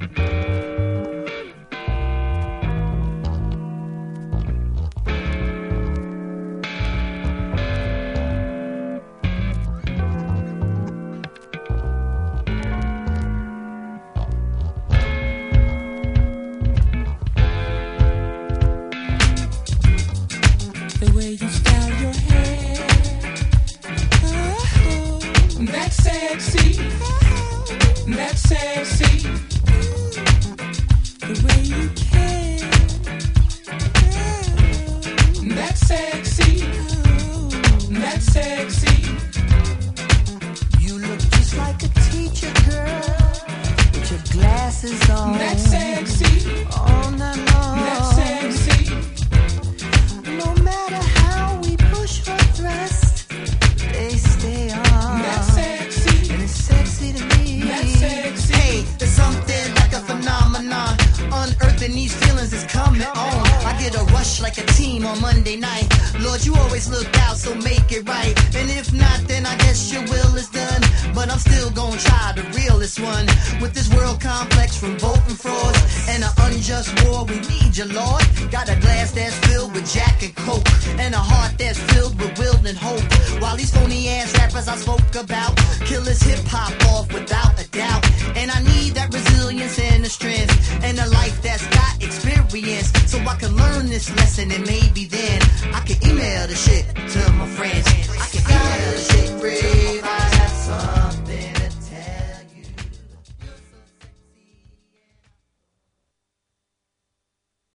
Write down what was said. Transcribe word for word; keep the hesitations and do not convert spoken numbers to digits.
The way you style your hair, oh, that's sexy, that's sexy. The way you care, oh, that's sexy, that's sexy. You look just like a teacher, girl, with your glasses on. That's sexy, all night long. that's sexy. No matter how we push or thrust, they stay on. That's sexy, And it's sexy to me. that's sexy. Hey, there's something like a phenomenon. Unearthing these feelings is coming on. I get a rush like a team on Monday night. Lord, you always look out, so make it right. And if not, then I guess your will is done. But I'm still gonna try the realest one. With this world complex from voting frauds and an unjust war, we need you, Lord. Got a glass that's filled with Jack and Coke, and a heart that's filled with will and hope. While these phony ass rappers I spoke about kill this hip hop off without a doubt. And I need that resilience and the strength and a life that's got experience, so I can learn this lesson, and maybe then